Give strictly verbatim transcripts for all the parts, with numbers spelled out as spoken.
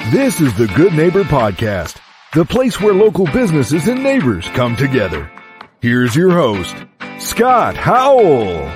This is the Good Neighbor Podcast, the place where local businesses and neighbors come together. Here's your host, Scott Howell.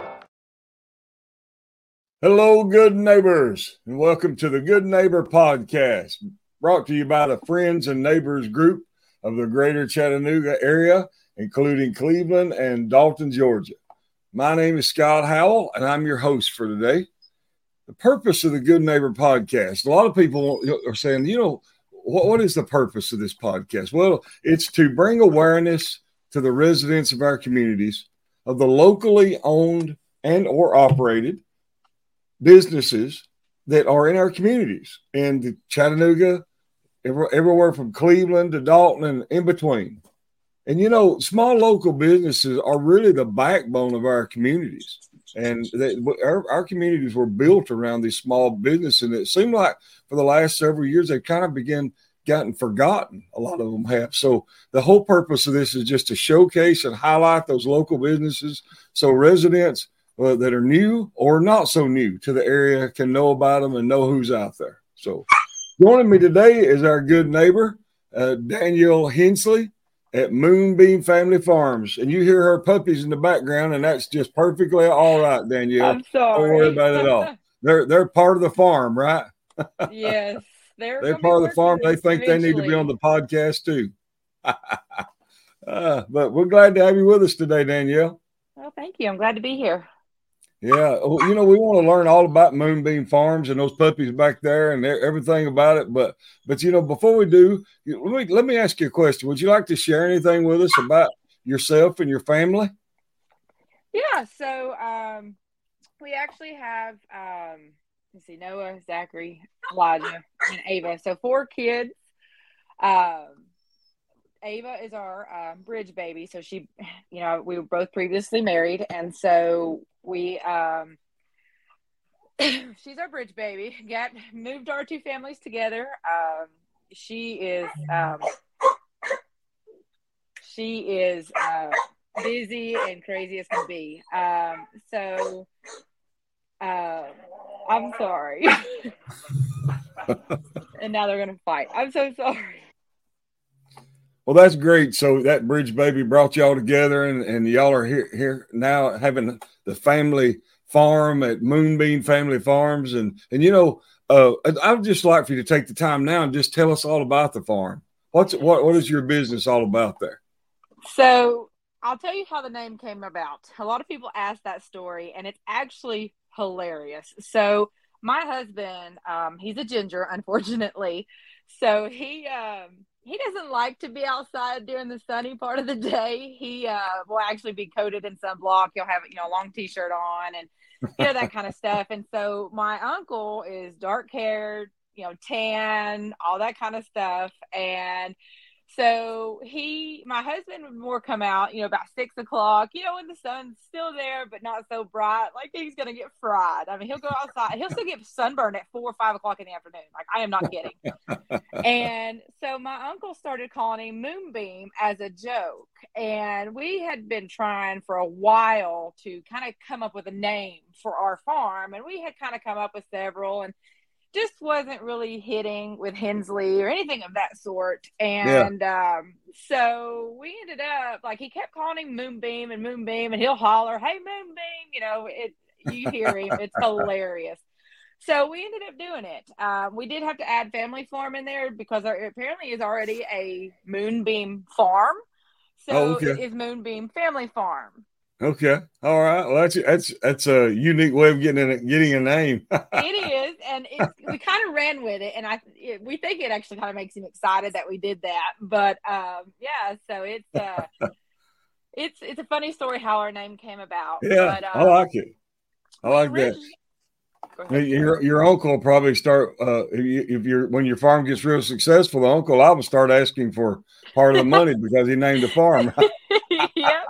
Hello, good neighbors, and welcome to the Good Neighbor Podcast, brought to you by the Friends and Neighbors Group of the Greater Chattanooga area, including Cleveland and Dalton, Georgia. My name is Scott Howell, and I'm your host for today. The purpose of the Good Neighbor Podcast, a lot of people are saying, you know, what, what is the purpose of this podcast? Well, it's to bring awareness to the residents of our communities of the locally owned and or operated businesses that are in our communities and the Chattanooga, every, everywhere from Cleveland to Dalton and in between. And, you know, small local businesses are really the backbone of our communities. And they, our, our communities were built around these small businesses. And it seemed like for the last several years, they've kind of begun gotten forgotten. A lot of them have. So the whole purpose of this is just to showcase and highlight those local businesses so residents uh, that are new or not so new to the area can know about them and know who's out there. So joining me today is our good neighbor, uh, Danielle Hensley at Moonbeam Family Farms. And you hear her puppies in the background, and that's just perfectly all right, Danielle. I'm sorry. Don't worry about it at all. They're they're part of the farm, right? Yes. They're, they're part of the farm. They think eventually. They need to be on the podcast too. uh, but we're glad to have you with us today, Danielle. Well, thank you. I'm glad to be here. Yeah. Well, you know, we want to learn all about Moonbeam Farms and those puppies back there and everything about it. But, but you know, before we do, let me, let me ask you a question. Would you like to share anything with us about yourself and your family? Yeah. So um, we actually have, um, let's see, Noah, Zachary, Elijah, and Ava. So four kids. Um, Ava is our um, bridge baby. So she, you know, we were both previously married. And so we, um, she's our bridge baby. Got moved our two families together. Um, she is, um, she is uh, busy and crazy as can be. Um, so uh, I'm sorry. And now they're going to fight. I'm so sorry. Well, that's great. So that bridge baby brought y'all together, and, and y'all are here here now having the family farm at Moonbeam Family Farms. And, and you know, uh, I would just like for you to take the time now and just tell us all about the farm. What's what What is your business all about there? So I'll tell you how the name came about. A lot of people ask that story, and it's actually hilarious. So my husband, um, he's a ginger, unfortunately. So he um, – He doesn't like to be outside during the sunny part of the day. He uh, will actually be coated in sunblock. He'll have, you know, a long T-shirt on and, you know, that kind of stuff. And so my uncle is dark-haired, you know, tan, all that kind of stuff. And so he, my husband would more come out, you know, about six o'clock, you know, when the sun's still there, but not so bright, like he's going to get fried. I mean, he'll go outside. He'll still get sunburned at four or five o'clock in the afternoon. Like, I am not kidding. And so my uncle started calling him Moonbeam as a joke. And we had been trying for a while to kind of come up with a name for our farm. And we had kind of come up with several and just wasn't really hitting with Hensley or anything of that sort. And yeah. um, so we ended up, like, he kept calling him Moonbeam and Moonbeam, and he'll holler, "Hey, Moonbeam," you know, it, you hear him. It's hilarious. So we ended up doing it. Um, we did have to add family farm in there because there apparently is already a Moonbeam farm. So oh, okay. It is Moonbeam Family Farm. Okay. All right. Well, that's that's that's a unique way of getting a, getting a name. It is, and it's, we kind of ran with it, and I it, we think it actually kind of makes him excited that we did that. But um, yeah, so it's uh, it's it's a funny story how our name came about. Yeah, but, um, I like it. I like that. Your your uncle will probably start uh, if, you, if you're when your farm gets real successful. The uncle I will start asking for part of the money because he named the farm. Yeah.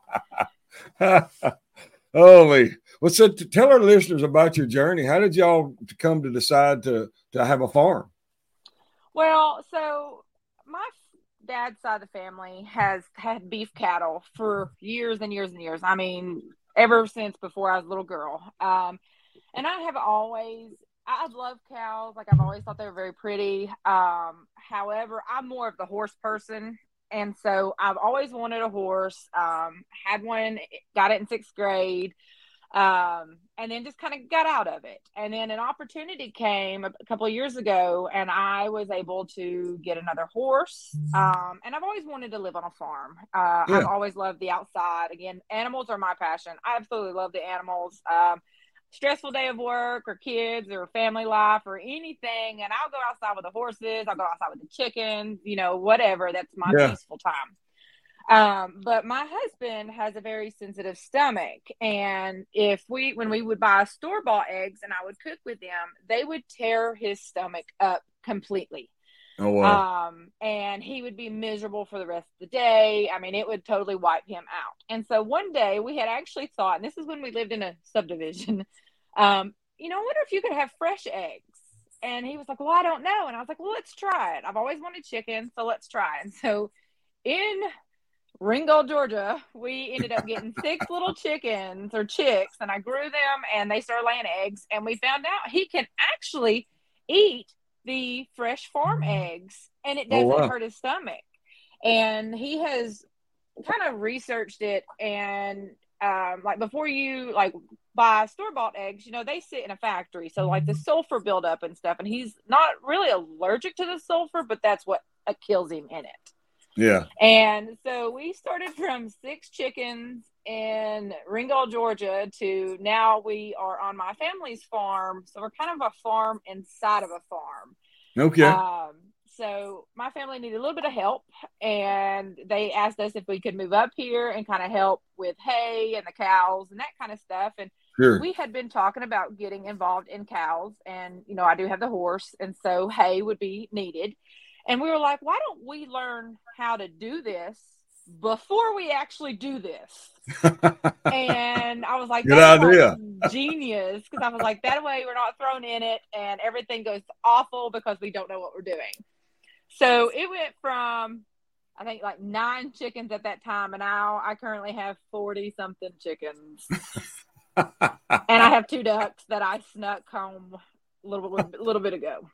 Holy. Well, so to tell our listeners about your journey. How did y'all come to decide to, to have a farm? Well, so my dad's side of the family has had beef cattle for years and years and years. I mean, ever since before I was a little girl. Um, and I have always I love cows. Like I've always thought they were very pretty. Um, however, I'm more of the horse person. And so I've always wanted a horse. Um, had one, got it in sixth grade. Um, and then just kind of got out of it. And then an opportunity came a couple of years ago, and I was able to get another horse. Um, and I've always wanted to live on a farm. Uh, Yeah. I've always loved the outside. Again, animals are my passion. I absolutely love the animals. Um, stressful day of work or kids or family life or anything, and I'll go outside with the horses. I'll go outside with the chickens, you know, whatever. That's my Yeah. peaceful time. Um, but my husband has a very sensitive stomach. And if we, when we would buy store bought eggs and I would cook with them, they would tear his stomach up completely. Oh, wow. Um, and he would be miserable for the rest of the day. I mean, it would totally wipe him out. And so one day we had actually thought, and this is when we lived in a subdivision, um, you know, I wonder if you could have fresh eggs. And he was like, well, I don't know. And I was like, well, let's try it. I've always wanted chicken, so let's try. And so in Ringgold, Georgia, we ended up getting six little chickens or chicks, and I grew them, and they started laying eggs. And we found out he can actually eat the fresh farm eggs, and it Oh, doesn't wow. hurt his stomach. And he has kind of researched it, and um, like before you like buy store-bought eggs, you know, they sit in a factory, so like the sulfur buildup and stuff, and he's not really allergic to the sulfur, but that's what uh, kills him in it. Yeah. And so we started from six chickens in Ringgold, Georgia, to now we are on my family's farm. So we're kind of a farm inside of a farm. Okay. Um, so my family needed a little bit of help, and they asked us if we could move up here and kind of help with hay and the cows and that kind of stuff. And Sure. we had been talking about getting involved in cows, and, you know, I do have the horse, and so hay would be needed. And we were like, why don't we learn how to do this before we actually do this? And I was like, Good that's idea. like genius. Because I was like, that way we're not thrown in it and everything goes awful because we don't know what we're doing. So it went from, I think, like nine chickens at that time. And now I currently have forty something chickens. And I have two ducks that I snuck home a little, a little bit ago.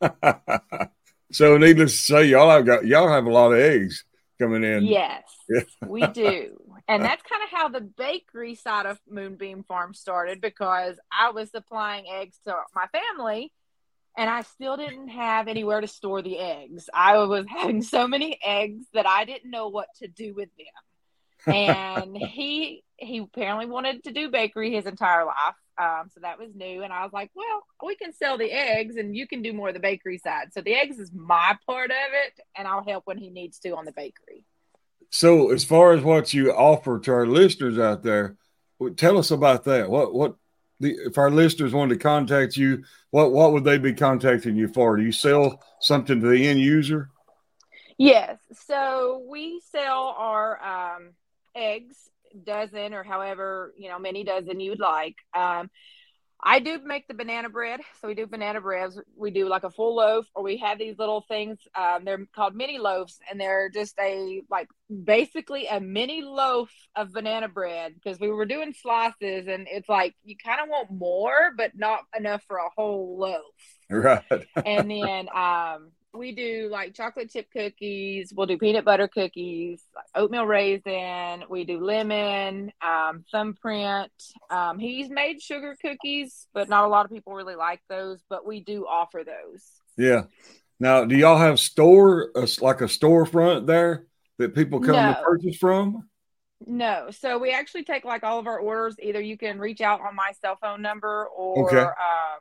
So needless to say, y'all have got y'all have a lot of eggs coming in. Yes, we do. And that's kind of how the bakery side of Moonbeam Farm started, because I was supplying eggs to my family and I still didn't have anywhere to store the eggs. I was having so many eggs that I didn't know what to do with them. And he he apparently wanted to do bakery his entire life. Um, so that was new. And I was like, well, we can sell the eggs and you can do more of the bakery side. So the eggs is my part of it, and I'll help when he needs to on the bakery. So as far as what you offer to our listeners out there, tell us about that. What what the, if our listeners wanted to contact you, what what would they be contacting you for? Do you sell something to the end user? Yes. So we sell our um, eggs, dozen or however, you know, many dozen you would like. Um, I do make the banana bread. So we do banana breads. We do like a full loaf, or we have these little things. Um, they're called mini loaves, and they're just a, like basically a mini loaf of banana bread, because we were doing slices and it's like, you kind of want more, but not enough for a whole loaf. Right. And then, um, we do like chocolate chip cookies. We'll do peanut butter cookies, oatmeal raisin. We do lemon, um, thumbprint. Um, he's made sugar cookies, but not a lot of people really like those, but we do offer those. Yeah. Now, do y'all have store, uh, like a storefront there that people come No. to purchase from? No. So we actually take like all of our orders. Either you can reach out on my cell phone number, or, Okay. um,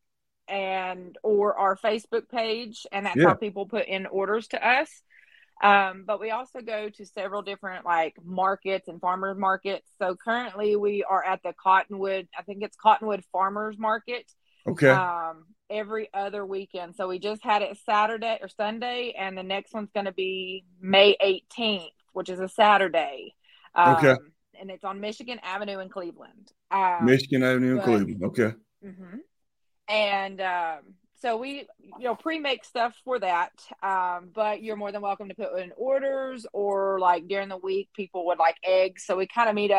and or our Facebook page, and that's Yeah. how people put in orders to us. Um, but we also go to several different like markets and farmers markets. So currently we are at the Cottonwood, I think it's Cottonwood Farmers Market. Okay. Um, every other weekend. So we just had it Saturday or Sunday, and the next one's going to be May eighteenth, which is a Saturday. Um, Okay. And it's on Michigan Avenue in Cleveland. Um, Michigan Avenue in but- Cleveland. Okay. Mm-hmm. And um, so we, you know, pre-make stuff for that. Um, but you're more than welcome to put in orders, or like during the week, people would like eggs. So we kind of meet up.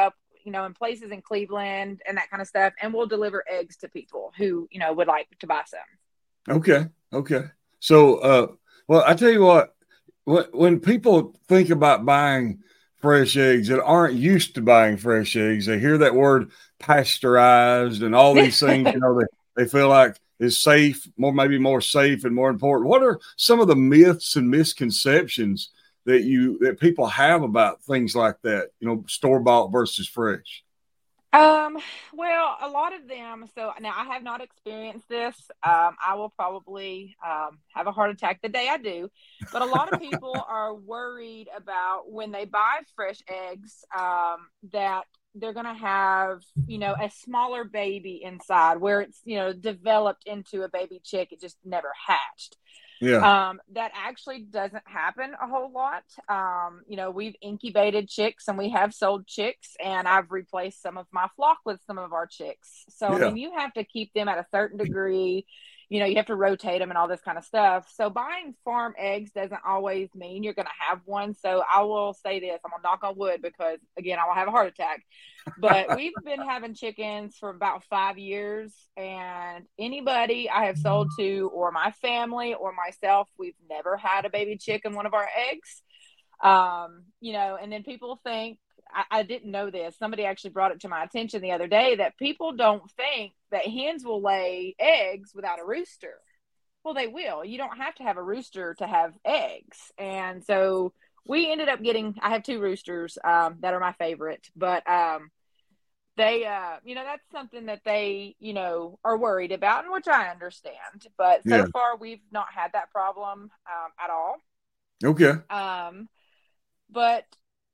you know, in places in Cleveland and that kind of stuff. And we'll deliver eggs to people who, you know, would like to buy some. Okay. Okay. So, uh, well, I tell you what, when, when people think about buying fresh eggs that aren't used to buying fresh eggs, they hear that word pasteurized and all these things, you know, they, they feel like is safe, more, maybe more safe and more important. What are some of the myths and misconceptions that you, that people have about things like that, you know, store-bought versus fresh? Um, well, a lot of them. So now I have not experienced this. Um, I will probably um, have a heart attack the day I do. But a lot of people are worried about when they buy fresh eggs um, that they're going to have, you know, a smaller baby inside where it's, you know, developed into a baby chick. It just never hatched. Yeah. Um, that actually doesn't happen a whole lot. Um, you know, we've incubated chicks and we have sold chicks, and I've replaced some of my flock with some of our chicks. So, Yeah. I mean, you have to keep them at a certain degree. You know, you have to rotate them and all this kind of stuff. So buying farm eggs doesn't always mean you're going to have one. So I will say this, I'm going to knock on wood because, again, I will have a heart attack. But we've been having chickens for about five years, and anybody I have sold to, or my family or myself, we've never had a baby chick in one of our eggs. Um, you know, and then people think, I, I didn't know this. Somebody actually brought it to my attention the other day that people don't think that hens will lay eggs without a rooster. Well, they will. You don't have to have a rooster to have eggs. And so we ended up getting, I have two roosters um, that are my favorite, but um, they, uh, you know, that's something that they, you know, are worried about, and which I understand. But so Yeah. far, we've not had that problem um, at all. Okay. Um, but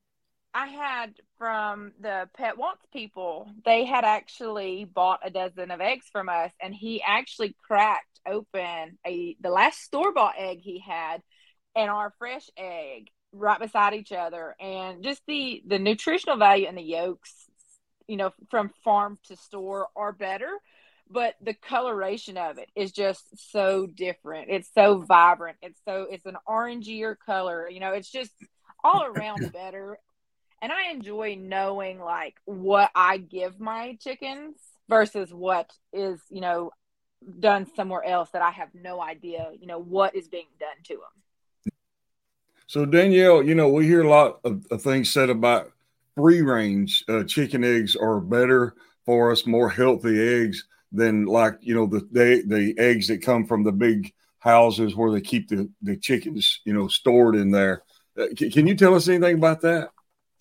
I had from the Pet Wants people, they had actually bought a dozen of eggs from us, and he actually cracked open a the last store-bought egg he had and our fresh egg right beside each other. And just the, the nutritional value and the yolks, you know, from farm to store are better, but the coloration of it is just so different. It's so vibrant. It's so, it's an orangier color, you know, it's just all around better. And I enjoy knowing like what I give my chickens versus what is, you know, done somewhere else that I have no idea, you know, what is being done to them. So Danielle, you know, we hear a lot of, of things said about free range uh, chicken eggs are better for us, more healthy eggs than like, you know, the, the, the eggs that come from the big houses where they keep the, the chickens, you know, stored in there. Uh, can, can you tell us anything about that?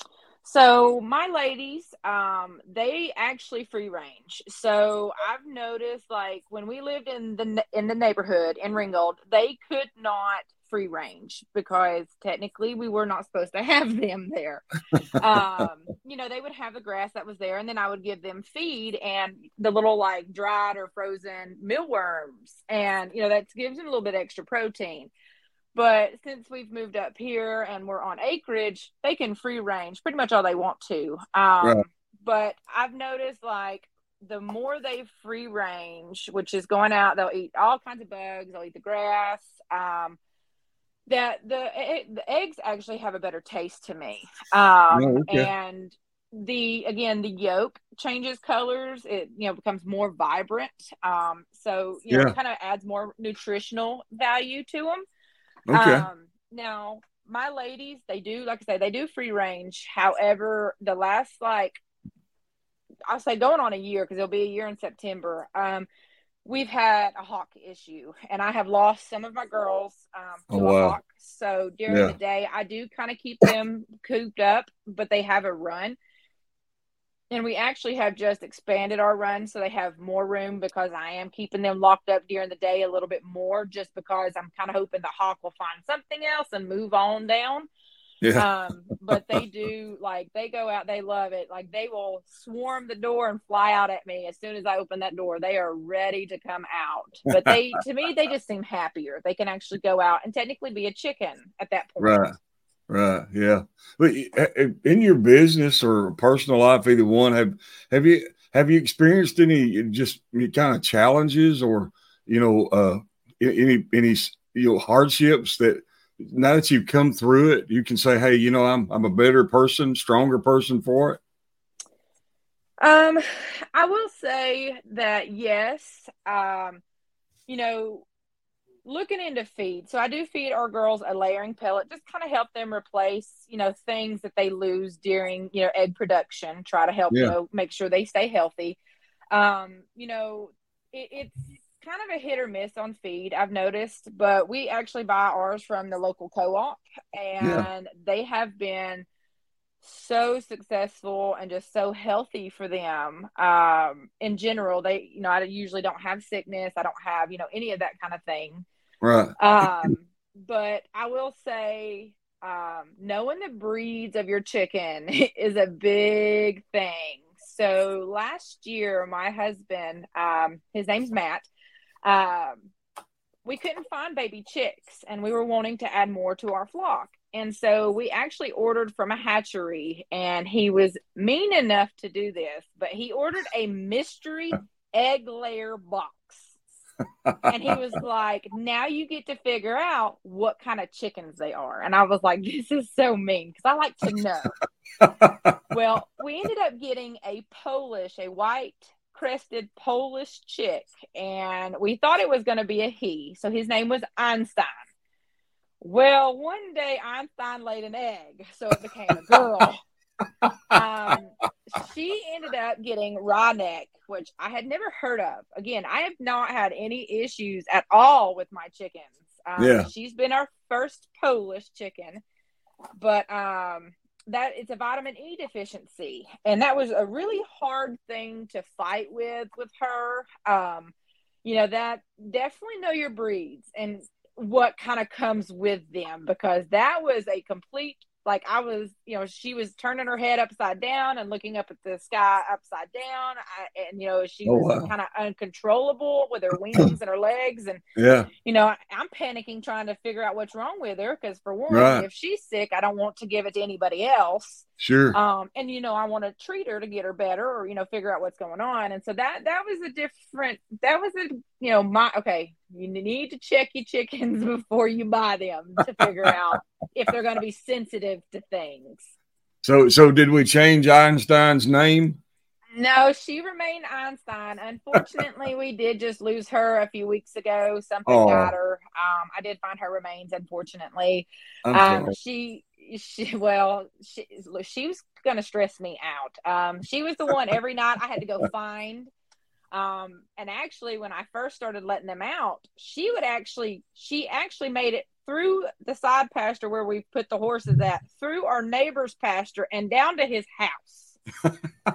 So my ladies, um, they actually free range. So I've noticed, like when we lived in the in the neighborhood in Ringgold, they could not free range because technically we were not supposed to have them there. um, you know, they would have the grass that was there, and then I would give them feed and the little like dried or frozen mealworms, and you know that gives them a little bit extra protein. But since we've moved up here and we're on acreage, they can free range pretty much all they want to. Um, Right. But I've noticed like the more they free range, which is going out, they'll eat all kinds of bugs, they'll eat the grass, um, that the, the eggs actually have a better taste to me. Um, Oh, okay. And the, again, the yolk changes colors. It, you know, becomes more vibrant. Um, so, you know, Yeah. it kind of adds more nutritional value to them. Okay. Um, now my ladies, they do, like I say, they do free range. However, the last, like, I'll say going on a year, cause it'll be a year in September. Um, we've had a hawk issue, and I have lost some of my girls, um, Oh, to wow. a hawk. So during Yeah. the day, I do kind of keep them cooped up, but they have a run. And we actually have just expanded our run so they have more room because I am keeping them locked up during the day a little bit more, just because I'm kind of hoping the hawk will find something else and move on down. Yeah. Um, but they do, like, they go out, they love it. Like, they will swarm the door and fly out at me as soon as I open that door. They are ready to come out. But they, to me, they just seem happier. They can actually go out and technically be a chicken at that point. Right. Right. Yeah. But in your business or personal life, either one, have, have you, have you experienced any just any kind of challenges or, you know, uh, any, any, you know, hardships that now that you've come through it, you can say, hey, you know, I'm, I'm a better person, stronger person for it? Um, I will say that yes. Um, you know, looking into feed. So I do feed our girls a layering pellet, just kind of help them replace, you know, things that they lose during, you know, egg production. Try to help, you Yeah. know, make sure they stay healthy. Um, you know, it, it's kind of a hit or miss on feed, I've noticed, but we actually buy ours from the local co-op, Yeah. and they have been so successful and just so healthy for them. Um, in general, they, you know, I usually don't have sickness. I don't have, you know, any of that kind of thing. Right. Um, but I will say, um, knowing the breeds of your chicken is a big thing. So last year, my husband, um, his name's Matt, um, we couldn't find baby chicks, and we were wanting to add more to our flock. And so we actually ordered from a hatchery, and he was mean enough to do this, but he ordered a mystery egg layer box. And he was like, now you get to figure out what kind of chickens they are. And I was like, this is so mean, because I like to know. Well, we ended up getting a Polish, a white crested Polish chick, and we thought it was going to be a he. So his name was Einstein. Well, one day Einstein laid an egg, so it became a girl. um, she ended up getting raw neck, which I had never heard of. Again, I have not had any issues at all with my chickens. Um, Yeah. She's been our first Polish chicken, but um, that it's a vitamin E deficiency, and that was a really hard thing to fight with with her. Um, you know, that definitely know your breeds and what kind of comes with them, because that was a complete, like, I was, you know, she was turning her head upside down and looking up at the sky upside down. I, and, you know, she Oh, was wow. kind of uncontrollable with her wings and her legs. And, Yeah. you know, I'm panicking trying to figure out what's wrong with her, because for one, Right. if she's sick, I don't want to give it to anybody else. Sure. Um, and, you know, I want to treat her to get her better, or, you know, figure out what's going on. And so that, that was a different, that was a, you know, my, okay, you need to check your chickens before you buy them to figure out if they're going to be sensitive to things. So, so did we change Einstein's name? No, she remained Einstein. Unfortunately, we did just lose her a few weeks ago. Something Oh. got her. Um, I did find her remains, unfortunately. I'm Um, sorry. she, she, well, she, she was going to stress me out. Um, she was the one every night I had to go find. Um, and actually, when I first started letting them out, she would actually, she actually made it through the side pasture where we put the horses at, through our neighbor's pasture, and down to his house.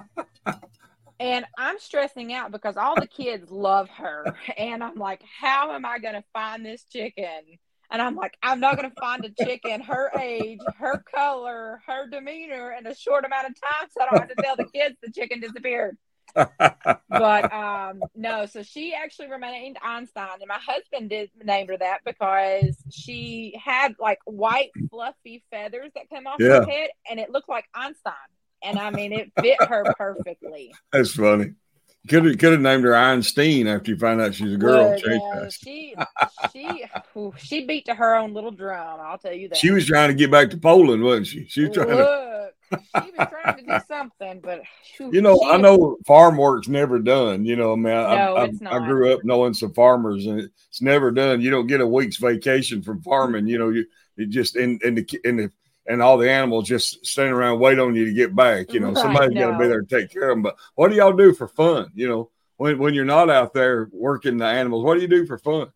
And I'm stressing out because all the kids love her. And I'm like, how am I going to find this chicken? And I'm like, I'm not going to find a chicken her age, her color, her demeanor in a short amount of time, so I don't have to tell the kids the chicken disappeared. But um, no, so she actually remained Einstein, and my husband did name her that because she had like white fluffy feathers that come off Yeah. her head, and it looked like Einstein. And I mean, it fit her perfectly. That's funny. Could have could have named her Einstein after you find out she's a girl. But, uh, she she ooh, she beat to her own little drum. I'll tell you that. She was trying to get back to Poland, wasn't she? She was trying Look, to. She was trying to do something, but whew, you know, she I is- know farm work's never done. You know, I mean, I, No, I, it's I, I not. grew up knowing some farmers, and it's never done. You don't get a week's vacation from farming. You know, you, you just in in the in the and all the animals just standing around waiting on you to get back. You know, Right, somebody's got to be no. there to take care of them. But what do y'all do for fun? You know, when when you're not out there working the animals, what do you do for fun?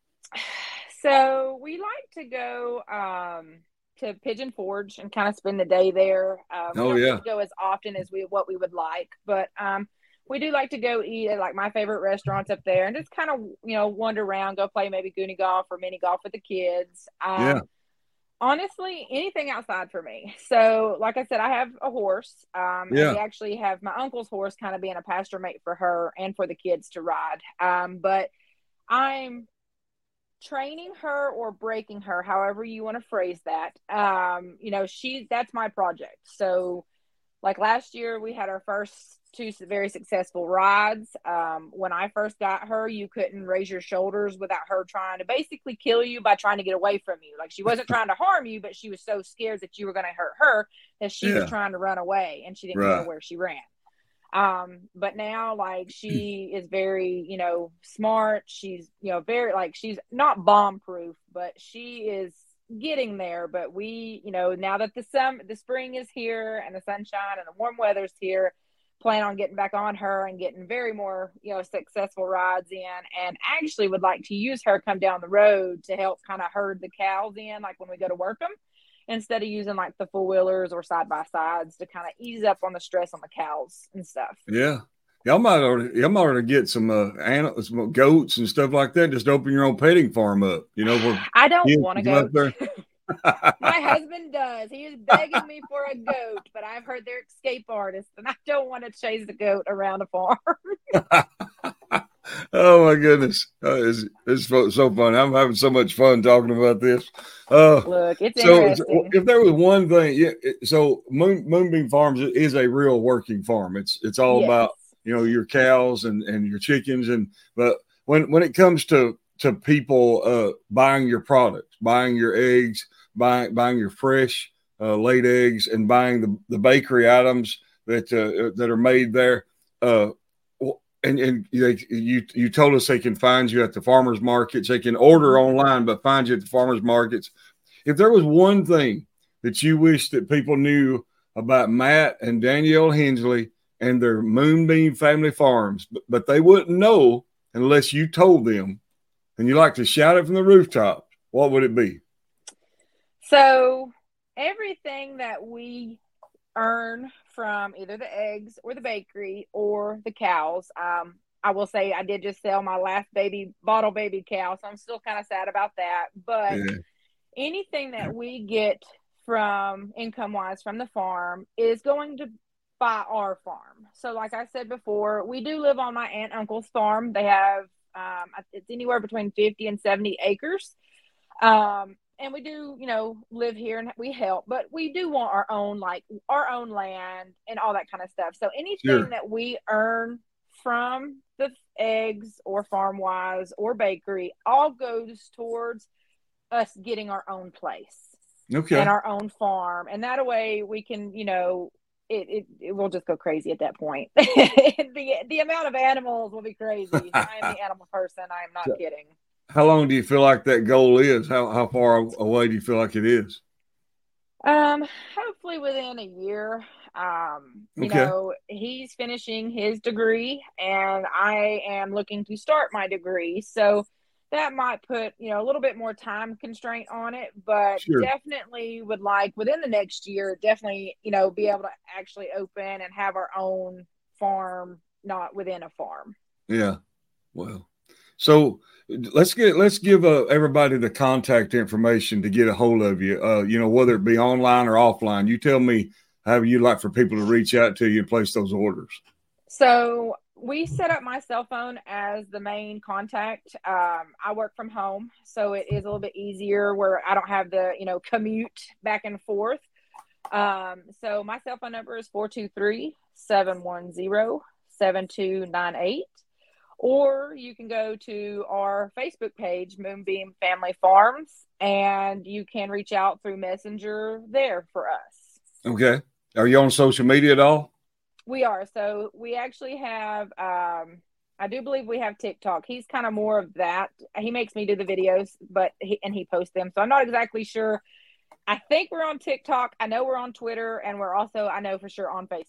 So we like to go um, to Pigeon Forge and kind of spend the day there. Um, we Oh, don't yeah. get to go as often as we what we would like, but um, we do like to go eat at like my favorite restaurants up there and just kind of, you know, wander around, go play maybe goonie golf or mini golf with the kids. Um, Yeah. Honestly, anything outside for me. So, like I said, I have a horse. Um, Yeah. And we actually have my uncle's horse kind of being a pasture mate for her and for the kids to ride. Um, but I'm training her or breaking her, however you want to phrase that. Um, you know, she that's my project. So, like last year, we had our first two very successful rides. Um, when I first got her, you couldn't raise your shoulders without her trying to basically kill you by trying to get away from you. Like she wasn't trying to harm you, but she was so scared that you were going to hurt her that she Yeah. was trying to run away, and she didn't Right. know where she ran. Um, but now, like, she is very, you know, smart. She's, you know, very, like, she's not bomb proof, but she is getting there. But we, you know, now that the sun, the spring is here and the sunshine and the warm weather's here, plan on getting back on her and getting very more, you know, successful rides in, and actually would like to use her come down the road to help kind of herd the cows in, like when we go to work them, instead of using like the four wheelers or side by sides to kind of ease up on the stress on the cows and stuff. Yeah. Y'all might already, y'all might already get some uh, animals, some goats and stuff like that. Just open your own petting farm up. You know, where I don't want to go. There. My husband does. He is begging me for a goat, but I've heard they're escape artists, and I don't want to chase the goat around a farm. Oh my goodness, uh, it's, it's so fun. I'm having so much fun talking about this. Uh, Look, it's so, interesting. If there was one thing, yeah. So Moon, Moonbeam Farms is a real working farm. It's it's all Yes. about, you know, your cows and, and your chickens, and but when when it comes to to people uh, buying your products, buying your eggs, buying buying your fresh uh, laid eggs, and buying the, the bakery items that uh, that are made there. Uh, and and they, you you told us they can find you at the farmers markets. They can order online, but find you at the farmers markets. If there was one thing that you wish that people knew about Matt and Danielle Hensley and their Moonbeam Family Farms, but, but they wouldn't know unless you told them, and you like to shout it from the rooftop, what would it be? So everything that we earn from either the eggs or the bakery or the cows, um, I will say I did just sell my last baby bottle baby cow, so I'm still kind of sad about that. But yeah. Anything that we get from income wise from the farm is going to buy our farm. So like I said before, we do live on my aunt and uncle's farm. They have um, it's anywhere between fifty and seventy acres. Um, and we do, you know, live here and we help, but we do want our own, like our own land and all that kind of stuff. So anything sure. that we earn from the eggs or farm wise or bakery all goes towards us getting our own place. Okay. And our own farm. And that way we can, you know, it, it, it will just go crazy at that point. the the amount of animals will be crazy. I am the animal person. I am not so, kidding. How long do you feel like that goal is? How how far away do you feel like it is? Um, hopefully within a year. Um, you okay. know, he's finishing his degree and I am looking to start my degree. So that might put, you know, a little bit more time constraint on it, but sure. definitely would like within the next year, definitely, you know, be able to actually open and have our own farm, not within a farm. Yeah. Well, so let's get, let's give uh, everybody the contact information to get a hold of you, uh, you know, whether it be online or offline. You tell me how you'd like for people to reach out to you and place those orders. So we set up my cell phone as the main contact. Um, I work from home, so it is a little bit easier where I don't have the, you know, commute back and forth. Um, so my cell phone number is four two three, seven one zero, seven two nine eight. Or you can go to our Facebook page, Moonbeam Family Farms, and you can reach out through Messenger there for us. Okay. Are you on social media at all? We are. So we actually have, um, I do believe we have TikTok. He's kind of more of that. He makes me do the videos, but he, and he posts them. So I'm not exactly sure. I think we're on TikTok. I know we're on Twitter, and we're also, I know for sure, on Facebook.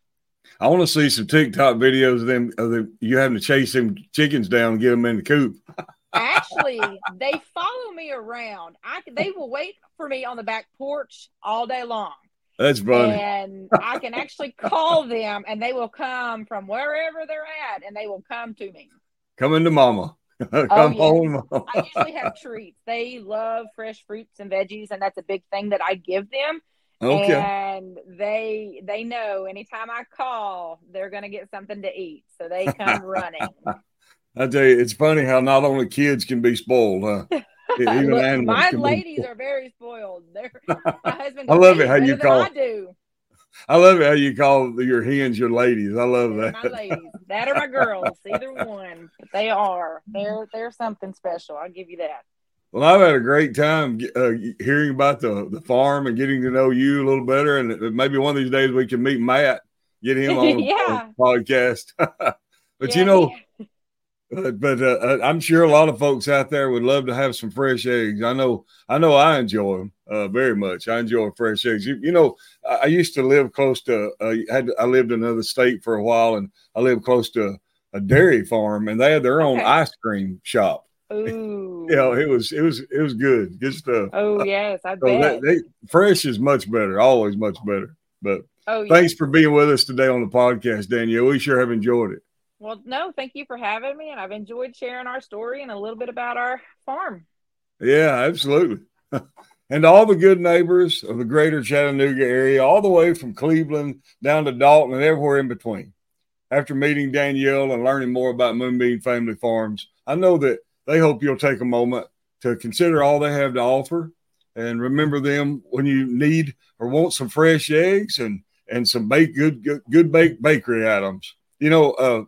I want to see some TikTok videos of them, of them you having to chase them chickens down and get them in the coop. Actually, they follow me around. I They will wait for me on the back porch all day long. That's funny. And I can actually call them, and they will come from wherever they're at, and they will come to me. Come into mama. Come oh, yes. home, mama. I usually have treats. They love fresh fruits and veggies, and that's a big thing that I give them. Okay. And they they know anytime I call, they're going to get something to eat. So they come running. I tell you, it's funny how not only kids can be spoiled, huh? Even Look, animals my can ladies be are very spoiled. They're, my husband I love it how you call I do. I love it how you call your hens your ladies. I love They're that. My ladies. That are my girls. Either one. But they are. They're they're something special. I'll give you that. Well, I've had a great time uh, hearing about the, the farm and getting to know you a little better. And maybe one of these days we can meet Matt Get him on yeah. a podcast. But yeah, you know, he- uh, but uh, I'm sure a lot of folks out there would love to have some fresh eggs. I know, I know, I enjoy them uh, very much. I enjoy fresh eggs. You, you know, I, I used to live close to. Uh, had I lived in another state for a while, and I lived close to a dairy farm, and they had their own Okay. ice cream shop. Ooh. You know, it was it was it was good, good stuff. Oh yes, I So bet. that, they, fresh is much better, always much better. But oh yeah. thanks for being with us today on the podcast, Danielle. We sure have enjoyed it. Well, no, thank you for having me, and I've enjoyed sharing our story and a little bit about our farm. Yeah, absolutely. And to all the good neighbors of the greater Chattanooga area, all the way from Cleveland down to Dalton and everywhere in between. After meeting Danielle and learning more about Moonbeam Family Farms, I know that they hope you'll take a moment to consider all they have to offer and remember them when you need or want some fresh eggs and, and some baked good, good, good baked bakery items. You know, uh,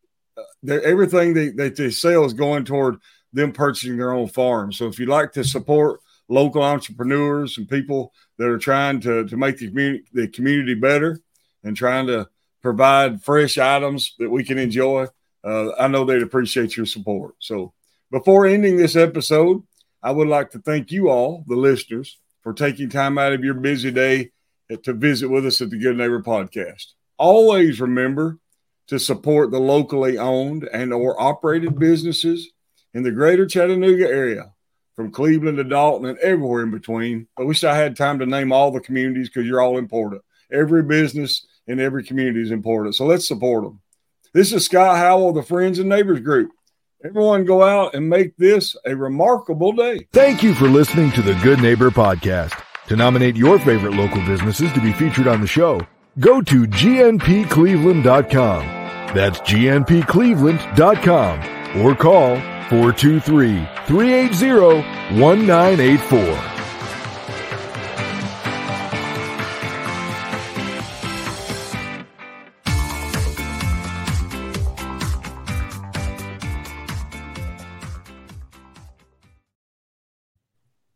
everything they, that they sell is going toward them purchasing their own farm. So if you'd like to support local entrepreneurs and people that are trying to, to make the community, the community better and trying to provide fresh items that we can enjoy, uh, I know they'd appreciate your support. So before ending this episode, I would like to thank you all, the listeners, for taking time out of your busy day to visit with us at the Good Neighbor Podcast. Always remember to support the locally owned and or operated businesses in the greater Chattanooga area, from Cleveland to Dalton and everywhere in between. I wish I had time to name all the communities because you're all important. Every business in every community is important. So let's support them. This is Scott Howell of the Friends and Neighbors Group. Everyone go out and make this a remarkable day. Thank you for listening to the Good Neighbor Podcast. To nominate your favorite local businesses to be featured on the show, go to G N P Cleveland dot com. That's G N P Cleveland dot com or call four two three, three eight zero, one nine eight four.